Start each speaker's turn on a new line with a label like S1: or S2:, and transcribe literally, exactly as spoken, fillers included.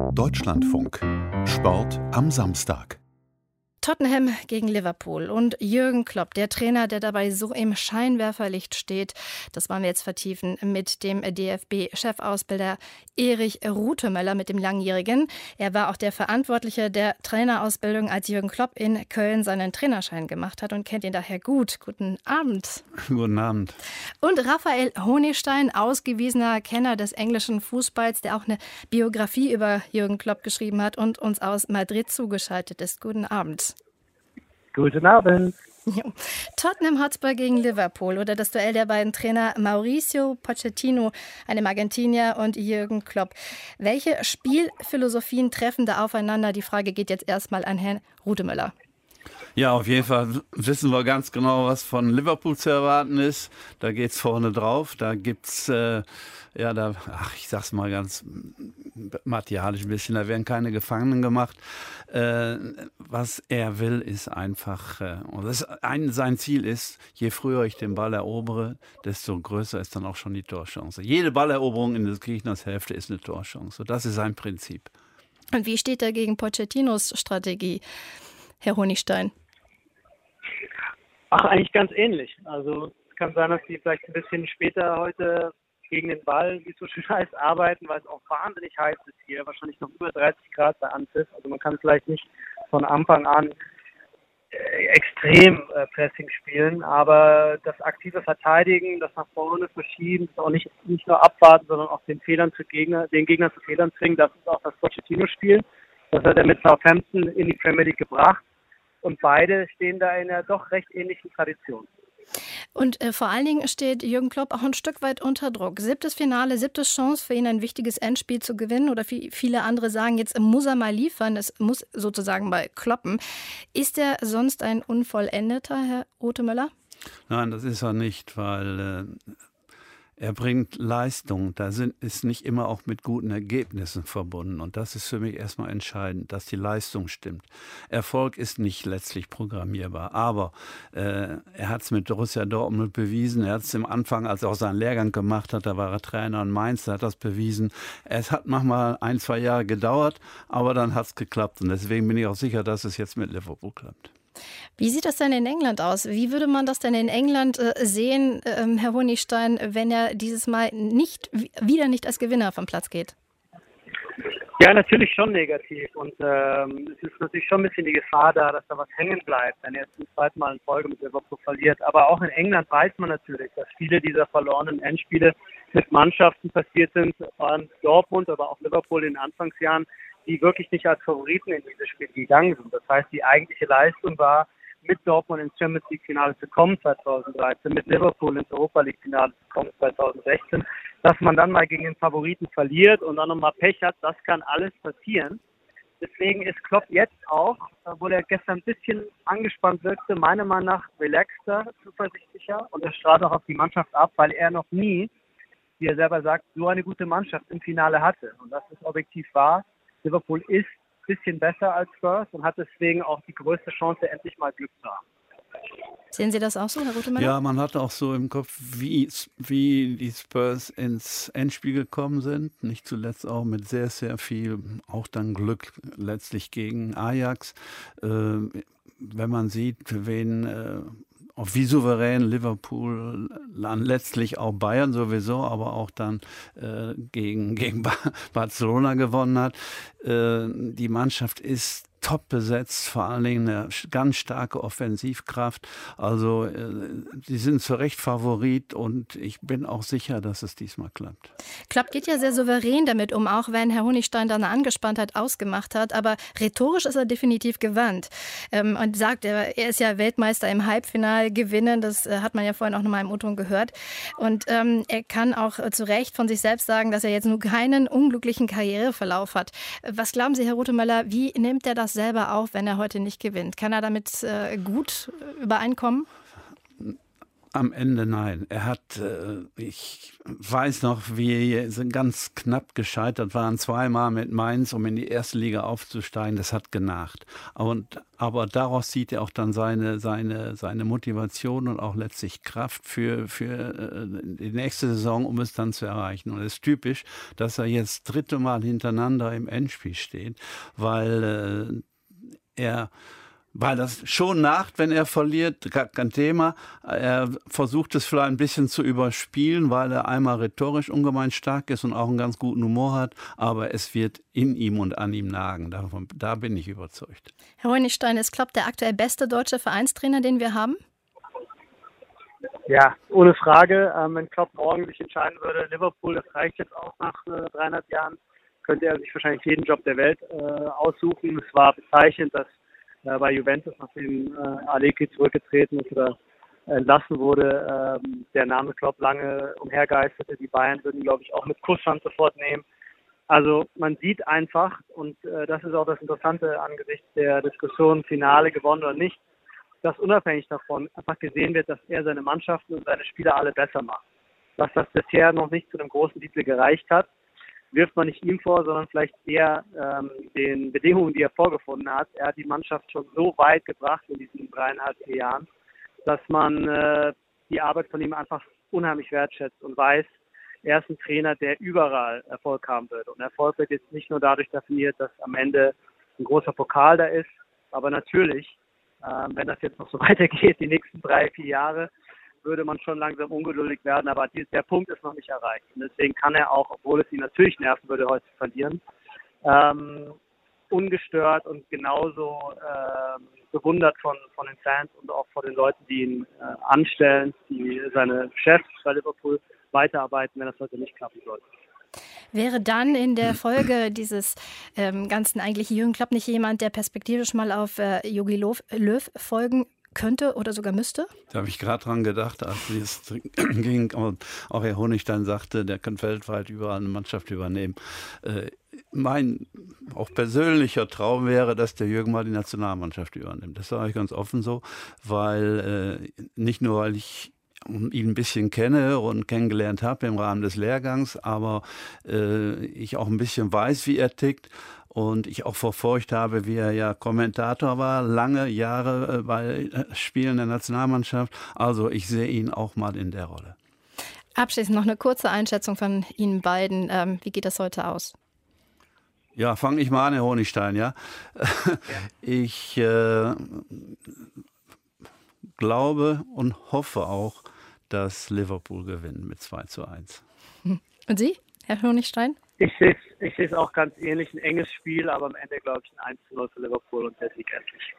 S1: Deutschlandfunk. Sport am Samstag.
S2: Tottenham gegen Liverpool und Jürgen Klopp, der Trainer, der dabei so im Scheinwerferlicht steht, das wollen wir jetzt vertiefen mit dem D F B-Chefausbilder Erich Rutemöller, mit dem Langjährigen. Er war auch der Verantwortliche der Trainerausbildung, als Jürgen Klopp in Köln seinen Trainerschein gemacht hat und kennt ihn daher gut. Guten Abend.
S3: Guten Abend.
S2: Und Raphael Honigstein, ausgewiesener Kenner des englischen Fußballs, der auch eine Biografie über Jürgen Klopp geschrieben hat und uns aus Madrid zugeschaltet ist. Guten Abend.
S4: Guten Abend.
S2: Jo. Tottenham Hotspur gegen Liverpool oder das Duell der beiden Trainer Mauricio Pochettino, einem Argentinier, und Jürgen Klopp. Welche Spielphilosophien treffen da aufeinander? Die Frage geht jetzt erstmal an Herrn Rutemöller.
S3: Ja, auf jeden Fall wissen wir ganz genau, was von Liverpool zu erwarten ist. Da geht's vorne drauf. Da gibt's, äh, ja, da, ach, ich sag's mal ganz martialisch ein bisschen, da werden keine Gefangenen gemacht. Äh, was er will, ist einfach, äh, und das ein, sein Ziel ist, je früher ich den Ball erobere, desto größer ist dann auch schon die Torchance. Jede Balleroberung in des Gegners Hälfte ist eine Torchance. Das ist sein Prinzip.
S2: Und wie steht er gegen Pochettinos Strategie, Herr Honigstein?
S4: Ach, eigentlich ganz ähnlich. Also es kann sein, dass die vielleicht ein bisschen später heute gegen den Ball, wie es so schön heißt, arbeiten, weil es auch wahnsinnig heiß ist hier. Wahrscheinlich noch über dreißig Grad bei Anpfiff. Also man kann vielleicht nicht von Anfang an äh, extrem äh, Pressing spielen, aber das aktive Verteidigen, das nach vorne verschieben, das auch nicht, nicht nur abwarten, sondern auch den Fehlern zu Gegner, den Gegner zu Fehlern zwingen, das ist auch das Pochettino-Spiel. Das hat er mit Southampton in die Premier League gebracht. Und beide stehen da in einer doch recht ähnlichen Tradition.
S2: Und äh, vor allen Dingen steht Jürgen Klopp auch ein Stück weit unter Druck. Siebtes Finale, siebte Chance für ihn, ein wichtiges Endspiel zu gewinnen. Oder wie viele andere sagen, jetzt muss er mal liefern. Es muss sozusagen mal kloppen. Ist er sonst ein Unvollendeter, Herr Rutemöller?
S3: Nein, das ist er nicht, weil äh, er bringt Leistung. Da sind, ist nicht immer auch mit guten Ergebnissen verbunden. Und das ist für mich erstmal entscheidend, dass die Leistung stimmt. Erfolg ist nicht letztlich programmierbar. Aber äh, er hat es mit Borussia Dortmund bewiesen. Er hat es am Anfang, als er auch seinen Lehrgang gemacht hat, da war er Trainer in Mainz, da hat das bewiesen. Es hat manchmal ein, zwei Jahre gedauert, aber dann hat es geklappt. Und deswegen bin ich auch sicher, dass es jetzt mit Liverpool klappt.
S2: Wie sieht das denn in England aus? Wie würde man das denn in England äh, sehen, äh, Herr Honigstein, wenn er dieses Mal nicht wieder nicht als Gewinner vom Platz geht?
S4: Ja, natürlich schon negativ. Und ähm, es ist natürlich schon ein bisschen die Gefahr da, dass da was hängen bleibt, wenn er jetzt zum zweiten Mal in Folge mit Liverpool verliert. Aber auch in England weiß man natürlich, dass viele dieser verlorenen Endspiele mit Mannschaften passiert sind, vor allem Dortmund, aber auch Liverpool in den Anfangsjahren, die wirklich nicht als Favoriten in dieses Spiel gegangen sind. Das heißt, die eigentliche Leistung war, mit Dortmund ins Champions League Finale zu kommen zweitausenddreizehn, mit Liverpool ins Europa League Finale zu kommen zweitausendsechzehn. Dass man dann mal gegen den Favoriten verliert und dann nochmal Pech hat, das kann alles passieren. Deswegen ist Klopp jetzt auch, obwohl er gestern ein bisschen angespannt wirkte, meiner Meinung nach relaxter, zuversichtlicher, und er strahlt auch auf die Mannschaft ab, weil er noch nie, wie er selber sagt, so eine gute Mannschaft im Finale hatte. Und das ist objektiv wahr. Liverpool ist ein bisschen besser als Spurs und hat deswegen auch die größte Chance, endlich mal Glück zu haben.
S2: Sehen Sie das auch so, Herr Rutemöller?
S3: Ja, man hat auch so im Kopf, wie, wie die Spurs ins Endspiel gekommen sind. Nicht zuletzt auch mit sehr, sehr viel, auch dann Glück letztlich gegen Ajax. Äh, wenn man sieht, wen... Äh, Auch wie souverän Liverpool, letztlich auch Bayern sowieso, aber auch dann äh, gegen, gegen Barcelona gewonnen hat. Äh, die Mannschaft ist top besetzt, vor allen Dingen eine ganz starke Offensivkraft. Also äh, die sind zu Recht Favorit und ich bin auch sicher, dass es diesmal klappt.
S2: Klopp geht ja sehr souverän damit um, auch wenn Herr Honigstein da eine Angespanntheit ausgemacht hat. Aber rhetorisch ist er definitiv gewandt ähm, und sagt, er, er ist ja Weltmeister im Halbfinale gewinnen. Das äh, hat man ja vorhin auch nochmal im O-Ton gehört. Und ähm, er kann auch äh, zu Recht von sich selbst sagen, dass er jetzt nur keinen unglücklichen Karriereverlauf hat. Was glauben Sie, Herr Rutemöller, wie nimmt er das selber auf, wenn er heute nicht gewinnt? Kann er damit äh, gut übereinkommen?
S3: am Ende nein. Er hat, äh, ich weiß noch, wie er ganz knapp gescheitert waren, zweimal mit Mainz, um in die erste Liga aufzusteigen. Das hat genagt. Und, aber daraus sieht er auch dann seine, seine, seine Motivation und auch letztlich Kraft für, für die nächste Saison, um es dann zu erreichen. Und es ist typisch, dass er jetzt dritte Mal hintereinander im Endspiel steht, weil äh, er Weil das schon nagt, wenn er verliert, kein Thema. Er versucht es vielleicht ein bisschen zu überspielen, weil er einmal rhetorisch ungemein stark ist und auch einen ganz guten Humor hat. Aber es wird in ihm und an ihm nagen. Davon, da bin ich überzeugt.
S2: Herr Honigstein, ist Klopp der aktuell beste deutsche Vereinstrainer, den wir haben?
S4: Ja, ohne Frage. Ähm, wenn Klopp morgen sich entscheiden würde, Liverpool, das reicht jetzt auch nach äh, dreieinhalb Jahren, könnte er sich wahrscheinlich jeden Job der Welt äh, aussuchen. Es war bezeichnend, dass bei Juventus, nachdem äh, Allegri zurückgetreten ist oder entlassen wurde, ähm, der Name Klopp lange umhergeisterte. Die Bayern würden, glaube ich, auch mit Kusshand sofort nehmen. Also man sieht einfach, und äh, das ist auch das Interessante angesichts der Diskussion, Finale gewonnen oder nicht, dass unabhängig davon einfach gesehen wird, dass er seine Mannschaften und seine Spieler alle besser macht. Dass das bisher noch nicht zu einem großen Titel gereicht hat, wirft man nicht ihm vor, sondern vielleicht eher ähm, den Bedingungen, die er vorgefunden hat. Er hat die Mannschaft schon so weit gebracht in diesen dreieinhalb, vier Jahren, dass man äh, die Arbeit von ihm einfach unheimlich wertschätzt und weiß, er ist ein Trainer, der überall Erfolg haben wird. Und Erfolg wird jetzt nicht nur dadurch definiert, dass am Ende ein großer Pokal da ist, aber natürlich, äh, wenn das jetzt noch so weitergeht, die nächsten drei, vier Jahre, würde man schon langsam ungeduldig werden, aber der Punkt ist noch nicht erreicht. Und deswegen kann er auch, obwohl es ihn natürlich nerven würde, heute zu verlieren, ähm, ungestört und genauso ähm, bewundert von, von den Fans und auch von den Leuten, die ihn äh, anstellen, die seine Chefs bei Liverpool weiterarbeiten, wenn das heute nicht klappen sollte.
S2: Wäre dann in der Folge dieses ähm, ganzen eigentlich Jürgen Klopp nicht jemand, der perspektivisch mal auf äh, Jogi Löw, Löw folgen könnte oder sogar müsste?
S3: Da habe ich gerade dran gedacht, als es ging, auch Herr Honigstein sagte, der kann weltweit überall eine Mannschaft übernehmen. Äh, mein auch persönlicher Traum wäre, dass der Jürgen mal die Nationalmannschaft übernimmt. Das sage ich ganz offen so, weil äh, nicht nur, weil ich ihn ein bisschen kenne und kennengelernt habe im Rahmen des Lehrgangs, aber äh, ich auch ein bisschen weiß, wie er tickt. Und ich auch verfolgt habe, wie er ja Kommentator war, lange Jahre bei Spielen der Nationalmannschaft. Also ich sehe ihn auch mal in der Rolle.
S2: Abschließend noch eine kurze Einschätzung von Ihnen beiden. Ähm, wie geht das heute aus?
S3: Ja, fange ich mal an, Herr Honigstein. Ja? ja. Ich äh, glaube und hoffe auch, dass Liverpool gewinnt mit zwei zu eins.
S2: Und Sie, Herr Honigstein?
S4: Ich sehe es ich sehe es auch ganz ähnlich, ein enges Spiel, aber am Ende glaube ich ein eins zu null für Liverpool und der Sieg endlich.